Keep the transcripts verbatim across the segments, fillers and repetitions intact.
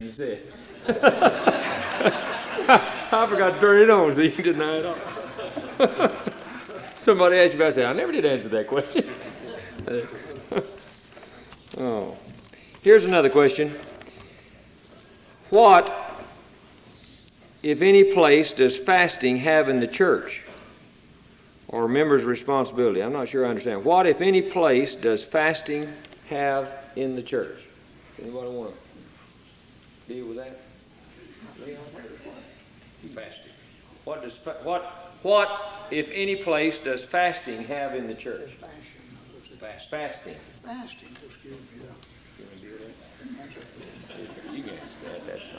You said. I forgot to turn it on so you can deny it all. Somebody asked me, I said, I never did answer that question. Oh. Here's another question. What, if any place, does fasting have in the church? Or members' responsibility? I'm not sure I understand. What, if any place, does fasting have in the church? Anybody want to deal with that? Fasting. What does fa- what what if any place does fasting have in the church? Fast fasting. Fasting. Excuse me. You want to do that? You can answer that. That's not.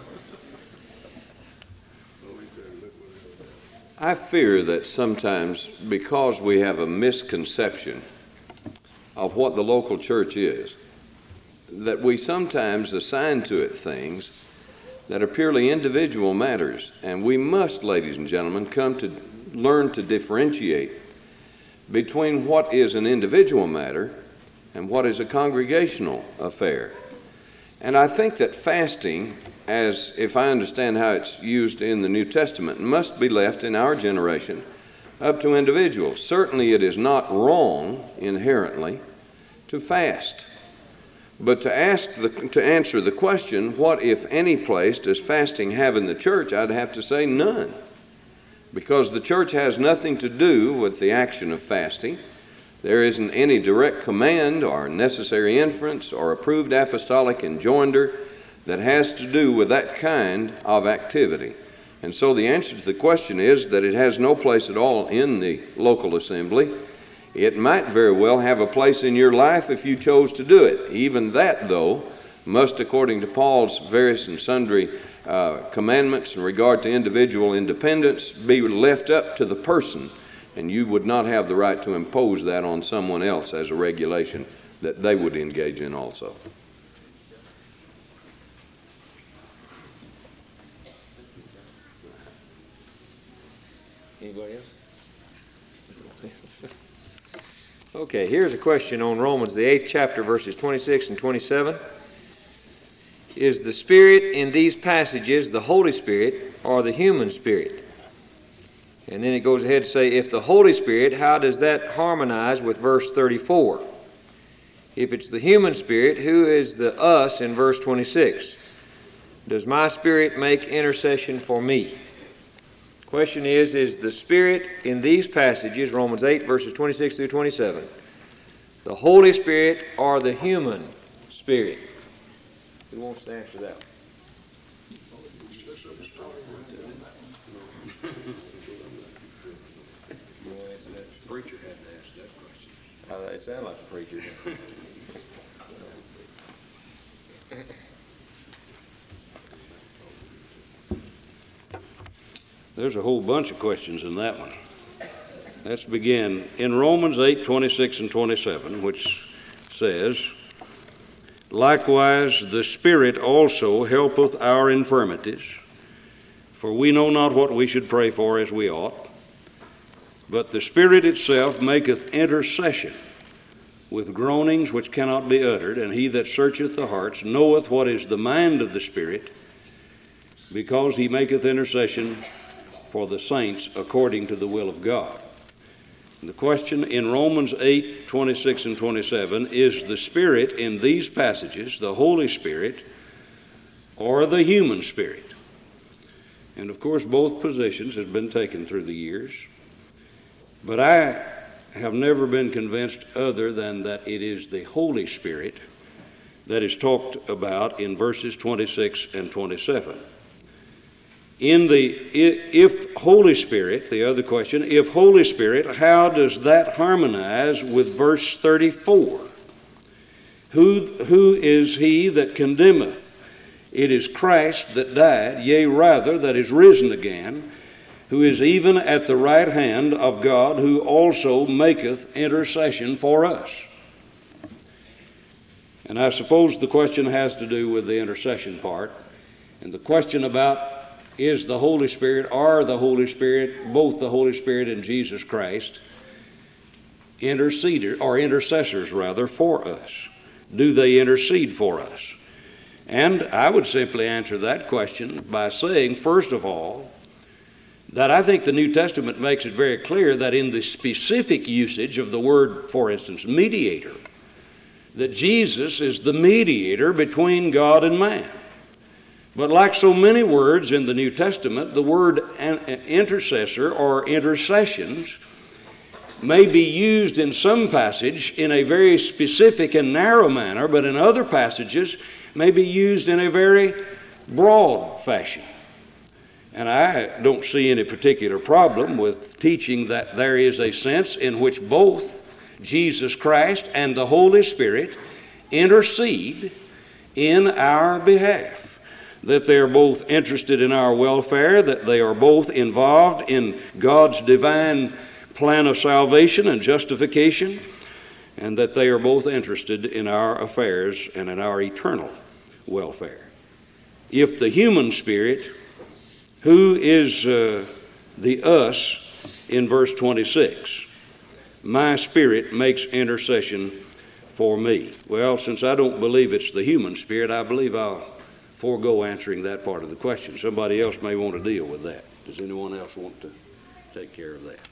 I fear that sometimes, because we have a misconception of what the local church is, that we sometimes assign to it things that are purely individual matters. And we must, ladies and gentlemen, come to learn to differentiate between what is an individual matter and what is a congregational affair. And I think that fasting, as if I understand how it's used in the New Testament, must be left in our generation up to individuals. Certainly it is not wrong inherently to fast. But to ask the, to answer the question, what if any place does fasting have in the church, I'd have to say none. Because the church has nothing to do with the action of fasting. There isn't any direct command or necessary inference or approved apostolic enjoinder that has to do with that kind of activity. And so the answer to the question is that it has no place at all in the local assembly. It might very well have a place in your life if you chose to do it. Even that, though, must, according to Paul's various and sundry uh, commandments in regard to individual independence, be left up to the person, and you would not have the right to impose that on someone else as a regulation that they would engage in also. Anybody else? Okay, here's a question on Romans, the eighth chapter, verses twenty-six and twenty-seven. Is the Spirit in these passages the Holy Spirit or the human spirit? And then it goes ahead to say, if the Holy Spirit, how does that harmonize with verse thirty-four? If it's the human spirit, who is the us in verse twenty-six? Does my spirit make intercession for me? Question is, is the Spirit in these passages, Romans eight, verses twenty-six through twenty-seven, the Holy Spirit or the human spirit? Who wants to answer that? The preacher had to ask that question. Uh, it sounded like a preacher. There's a whole bunch of questions in that one. Let's begin in Romans eight, twenty-six and twenty-seven, which says, likewise the Spirit also helpeth our infirmities, for we know not what we should pray for as we ought, but the Spirit itself maketh intercession with groanings which cannot be uttered, and he that searcheth the hearts knoweth what is the mind of the Spirit, because he maketh intercession for the saints according to the will of God. And the question in Romans eight, twenty-six and twenty-seven, is the Spirit in these passages the Holy Spirit or the human spirit? And of course both positions have been taken through the years, but I have never been convinced other than that it is the Holy Spirit that is talked about in verses twenty-six and twenty-seven. In the, if Holy Spirit, the other question, if Holy Spirit, how does that harmonize with verse thirty-four? Who, who is he that condemneth? It is Christ that died, yea, rather, that is risen again, who is even at the right hand of God, who also maketh intercession for us. And I suppose the question has to do with the intercession part, and the question about is the Holy Spirit, or the Holy Spirit, both the Holy Spirit and Jesus Christ, interceders, or intercessors rather, for us? Do they intercede for us? And I would simply answer that question by saying, first of all, that I think the New Testament makes it very clear that in the specific usage of the word, for instance, mediator, that Jesus is the mediator between God and man. But like so many words in the New Testament, the word intercessor or intercessions may be used in some passage in a very specific and narrow manner, but in other passages may be used in a very broad fashion. And I don't see any particular problem with teaching that there is a sense in which both Jesus Christ and the Holy Spirit intercede in our behalf, that they are both interested in our welfare, that they are both involved in God's divine plan of salvation and justification, and that they are both interested in our affairs and in our eternal welfare. If the human spirit, who is uh, the us in verse twenty-six, my spirit makes intercession for me. Well, since I don't believe it's the human spirit, I believe I'll forego answering that part of the question. Somebody else may want to deal with that. Does anyone else want to take care of that?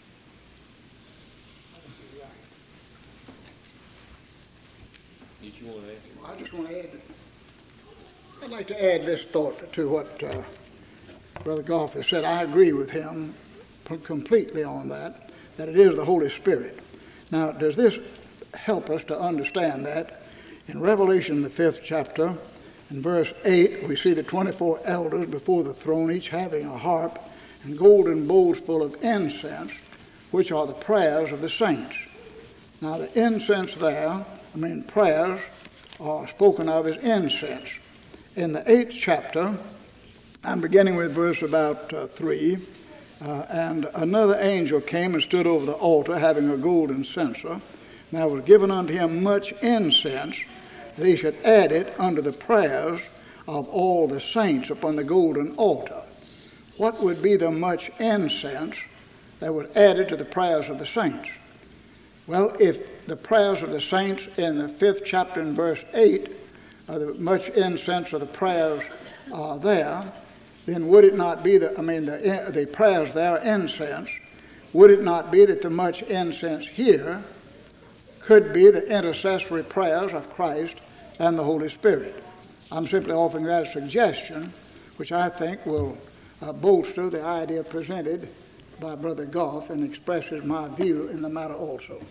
Did you want to answer? I just want to add, I'd like to add this thought to what uh, Brother Goff has said. I agree with him completely on that, that it is the Holy Spirit. Now, does this help us to understand that? In Revelation, the fifth chapter, in verse eight, we see the twenty-four elders before the throne, each having a harp and golden bowls full of incense, which are the prayers of the saints. Now, the incense there, I mean, prayers are spoken of as incense. In the eighth chapter, I'm beginning with verse about uh, three, uh, and another angel came and stood over the altar, having a golden censer. Now was given unto him much incense, that he should add it unto the prayers of all the saints upon the golden altar. What would be the much incense that was added to the prayers of the saints? Well, if the prayers of the saints in the fifth chapter in verse eight, uh, the much incense of the prayers are there, then would it not be that, I mean, the, the prayers there are incense, would it not be that the much incense here could be the intercessory prayers of Christ and the Holy Spirit? I'm simply offering that as a suggestion, which I think will uh, bolster the idea presented by Brother Goff and expresses my view in the matter also.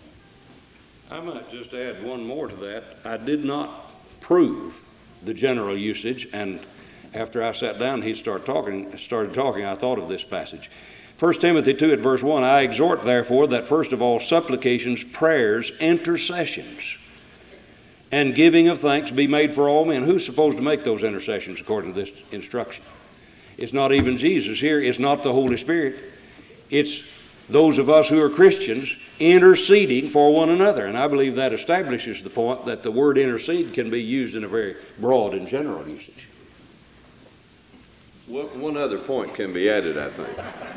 I might just add one more to that. I did not prove the general usage, and after I sat down, he started talking, started talking, I thought of this passage. First Timothy two at verse one, I exhort therefore that first of all supplications, prayers, intercessions, and giving of thanks be made for all men. Who's supposed to make those intercessions according to this instruction? It's not even Jesus here. It's not the Holy Spirit. It's those of us who are Christians interceding for one another. And I believe that establishes the point that the word intercede can be used in a very broad and general usage. One one other point can be added, I think.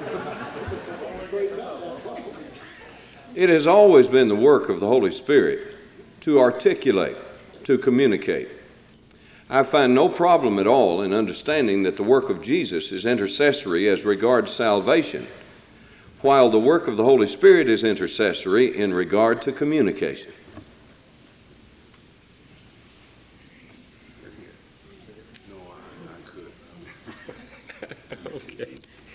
It has always been the work of the Holy Spirit to articulate, to communicate. I find no problem at all in understanding that the work of Jesus is intercessory as regards salvation, while the work of the Holy Spirit is intercessory in regard to communication. Okay.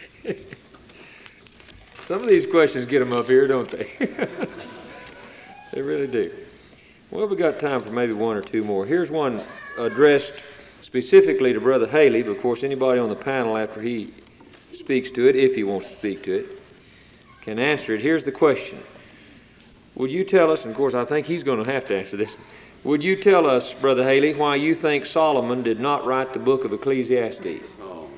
Some of these questions get them up here, don't they? They really do. Well, we've got time for maybe one or two more. Here's one addressed specifically to Brother Haley, but of course anybody on the panel after he speaks to it, if he wants to speak to it, can answer it. Here's the question. Would you tell us, and of course I think he's going to have to answer this, would you tell us, Brother Haley, why you think Solomon did not write the book of Ecclesiastes? Oh,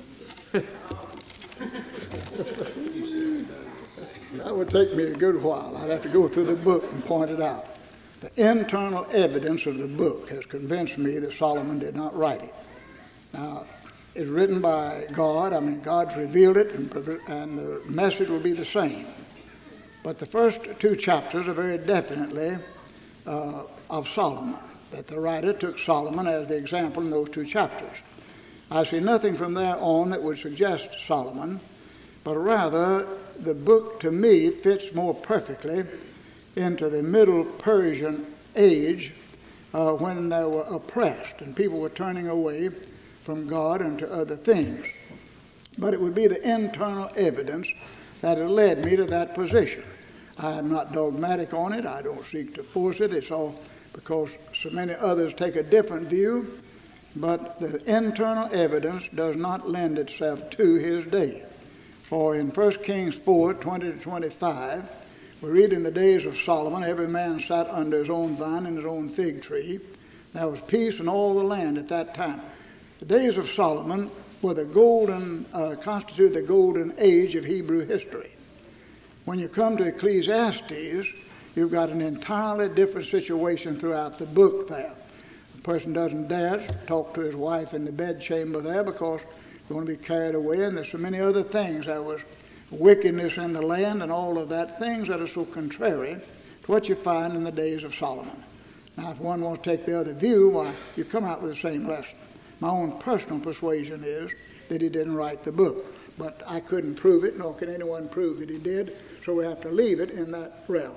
That would take me a good while. I'd have to go through the book and point it out. The internal evidence of the book has convinced me that Solomon did not write it. Now, it's written by God. I mean, God's revealed it, and, and the message will be the same. But the first two chapters are very definitely uh, of Solomon. that the writer took Solomon as the example in those two chapters. I see nothing from there on that would suggest Solomon, but rather the book to me fits more perfectly into the Middle Persian age uh, when they were oppressed and people were turning away from God and to other things. But it would be the internal evidence that has led me to that position. I am not dogmatic on it. I don't seek to force it. It's all because so many others take a different view. But the internal evidence does not lend itself to his day. For in First Kings four, twenty to twenty-five, we read in the days of Solomon, every man sat under his own vine and his own fig tree. There was peace in all the land at that time. The days of Solomon were the golden, uh, constitute the golden age of Hebrew history. When you come to Ecclesiastes, you've got an entirely different situation throughout the book there. The person doesn't dare talk to his wife in the bedchamber there because he's going to be carried away, and there's so many other things. There was wickedness in the land and all of that, things that are so contrary to what you find in the days of Solomon. Now, if one wants to take the other view, why, you come out with the same lesson. My own personal persuasion is that he didn't write the book, but I couldn't prove it, nor can anyone prove that he did, so we have to leave it in that realm.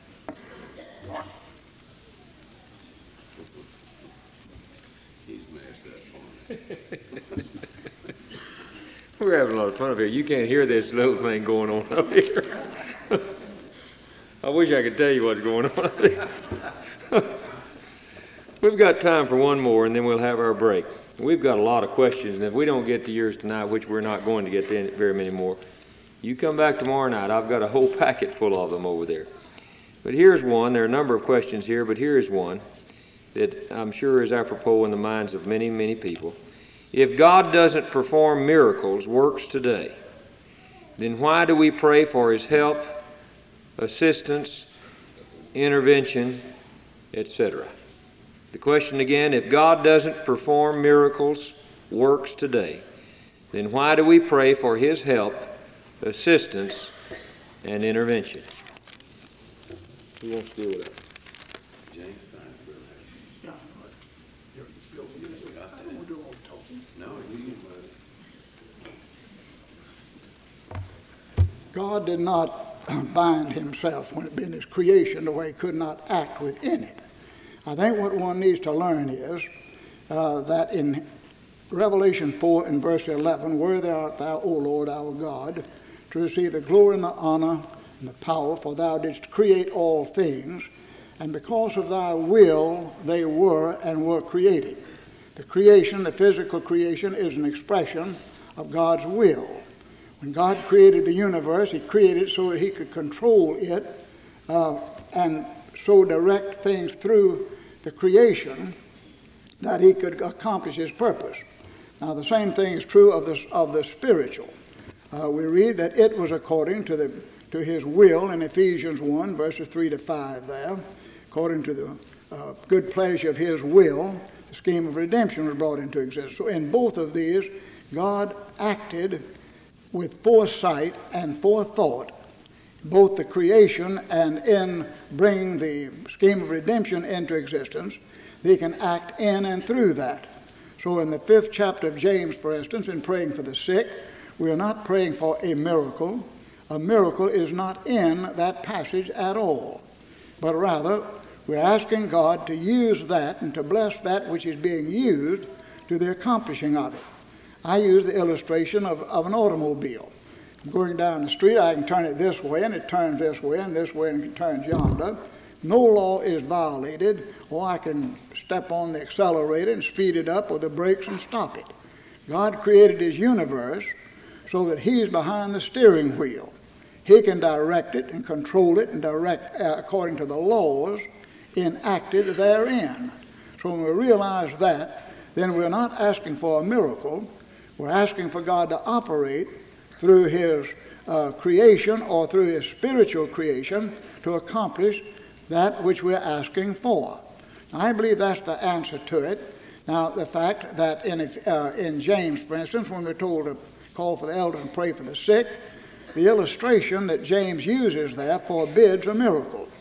He's messed up. We're having a lot of fun up here. You can't hear this little thing going on up here. I wish I could tell you what's going on up here. We've got time for one more, and then we'll have our break. We've got a lot of questions, and if we don't get to yours tonight, which we're not going to get to very many more, you come back tomorrow night. I've got a whole packet full of them over there. But here's one. There are a number of questions here, but here's one that I'm sure is apropos in the minds of many, many people. If God doesn't perform miracles, works today, then why do we pray for his help, assistance, intervention, et cetera? The question again, if God doesn't perform miracles, works today, then why do we pray for his help, assistance, and intervention? Who wants to deal with that? God did not bind himself when it been his creation the way he could not act within it. I think what one needs to learn is uh, that in Revelation four and verse eleven, worthy art thou, O Lord our God, to receive the glory and the honor and the power, for thou didst create all things, and because of thy will they were and were created. The creation, the physical creation, is an expression of God's will. When God created the universe, he created it so that he could control it uh, and so direct things through the creation that he could accomplish his purpose. Now, the same thing is true of the, of the spiritual. Uh, we read that it was according to, the, to his will in Ephesians one, verses three to five there. According to the uh, good pleasure of his will, the scheme of redemption was brought into existence. So in both of these, God acted with foresight and forethought, both the creation and in bringing the scheme of redemption into existence. He can act in and through that. So in the fifth chapter of James, for instance, in praying for the sick, we are not praying for a miracle. A miracle is not in that passage at all, but rather we're asking God to use that and to bless that which is being used to the accomplishing of it. I use the illustration of, of an automobile. I'm going down the street, I can turn it this way, and it turns this way, and this way, and it turns yonder. No law is violated, or I can step on the accelerator and speed it up, or the brakes and stop it. God created his universe so that he's behind the steering wheel. He can direct it and control it and direct uh, according to the laws enacted therein. So when we realize that, then we're not asking for a miracle. We're asking for God to operate through his uh, creation or through his spiritual creation to accomplish that which we're asking for. Now, I believe that's the answer to it. Now, the fact that in, uh, in James, for instance, when we're told to call for the elders and pray for the sick, the illustration that James uses there forbids a miracle.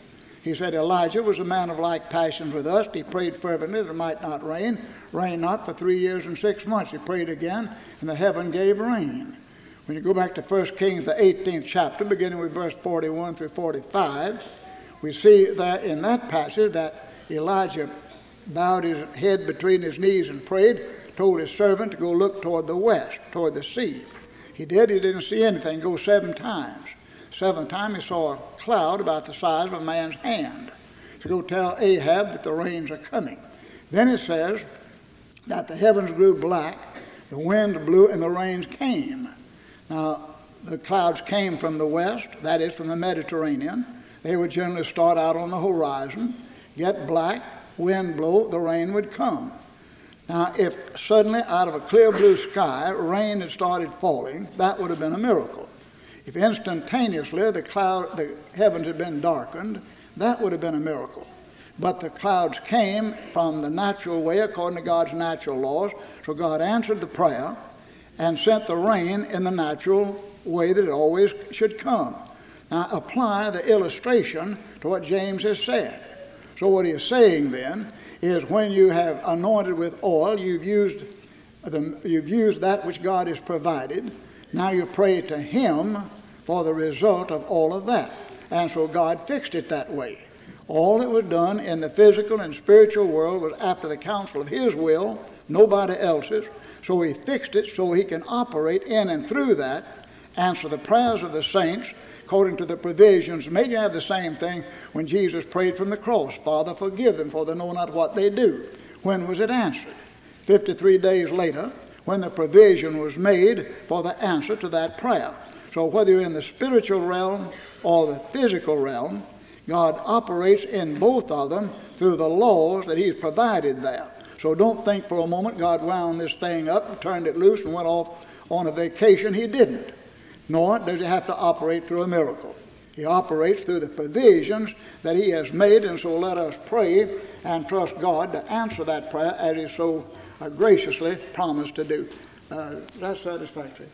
He said Elijah was a man of like passions with us. He prayed fervently that it might not rain. Rain not for three years and six months. He prayed again, and the heaven gave rain. When you go back to First Kings, the eighteenth chapter, beginning with verse forty-one through forty-five, we see that in that passage that Elijah bowed his head between his knees and prayed, told his servant to go look toward the west, toward the sea. He did. He didn't see anything. Go seven times. Seventh time he saw a cloud about the size of a man's hand. So go tell Ahab that the rains are coming. Then it says that the heavens grew black, the wind blew, and the rains came. Now, the clouds came from the west, that is from the Mediterranean. They would generally start out on the horizon, get black, wind blow, the rain would come. Now, if suddenly out of a clear blue sky, rain had started falling, that would have been a miracle. If instantaneously the cloud, the heavens had been darkened, that would have been a miracle. But the clouds came from the natural way, according to God's natural laws, so God answered the prayer and sent the rain in the natural way that it always should come. Now, apply the illustration to what James has said. So what he is saying then is when you have anointed with oil, you've used, the, you've used that which God has provided. Now you pray to him for the result of all of that. And so God fixed it that way. All that was done in the physical and spiritual world was after the counsel of his will, nobody else's. So he fixed it so he can operate in and through that, answer the prayers of the saints according to the provisions. Maybe you have the same thing when Jesus prayed from the cross. Father, forgive them, for they know not what they do. When was it answered? fifty-three days later, when the provision was made for the answer to that prayer. So whether you're in the spiritual realm or the physical realm, God operates in both of them through the laws that he's provided there. So don't think for a moment God wound this thing up and turned it loose and went off on a vacation. He didn't. Nor does he have to operate through a miracle. He operates through the provisions that he has made, and so let us pray and trust God to answer that prayer as he so uh, graciously promised to do. Uh, is that satisfactory?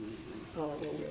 Oh, well, we'll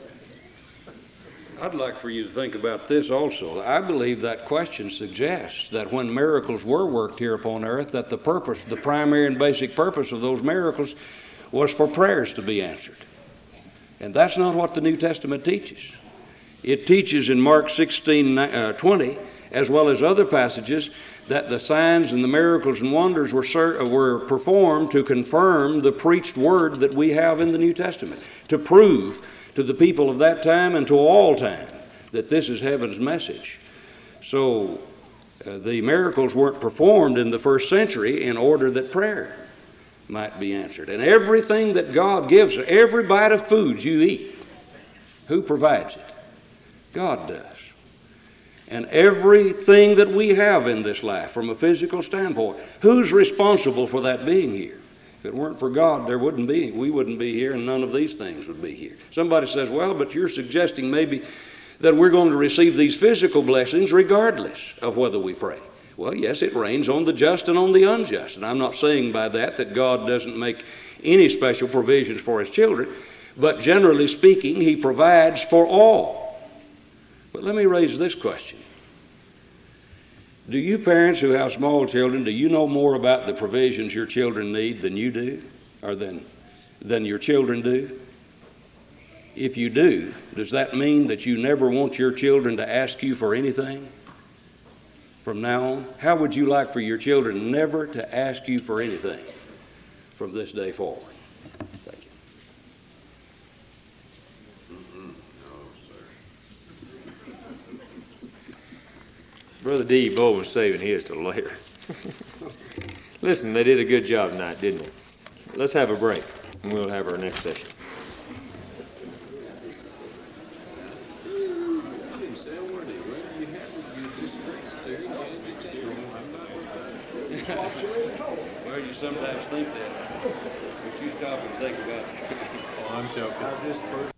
I'd like for you to think about this also. I believe that question suggests that when miracles were worked here upon earth, that the purpose, the primary and basic purpose of those miracles was for prayers to be answered. And that's not what the New Testament teaches. It teaches in Mark sixteen twenty, as well as other passages, that the signs and the miracles and wonders were, were performed to confirm the preached word that we have in the New Testament, to prove to the people of that time and to all time that this is heaven's message. So uh, the miracles weren't performed in the first century in order that prayer might be answered. And everything that God gives, every bite of food you eat, who provides it? God does. And everything that we have in this life from a physical standpoint, who's responsible for that being here? If it weren't for God, there wouldn't be, we wouldn't be here, and none of these things would be here. Somebody says, well, but you're suggesting maybe that we're going to receive these physical blessings regardless of whether we pray. Well, yes, it rains on the just and on the unjust. And I'm not saying by that that God doesn't make any special provisions for his children, but generally speaking, he provides for all. But let me raise this question. Do you parents who have small children, do you know more about the provisions your children need than you do, or than, than your children do? If you do, does that mean that you never want your children to ask you for anything from now on? How would you like for your children never to ask you for anything from this day forward? Thank you. Brother D. Bowman's saving his till later. Listen, they did a good job tonight, didn't they? Let's have a break, and we'll have our next session. Well, you sometimes think that, but you stop and think about it. Oh, I'm joking.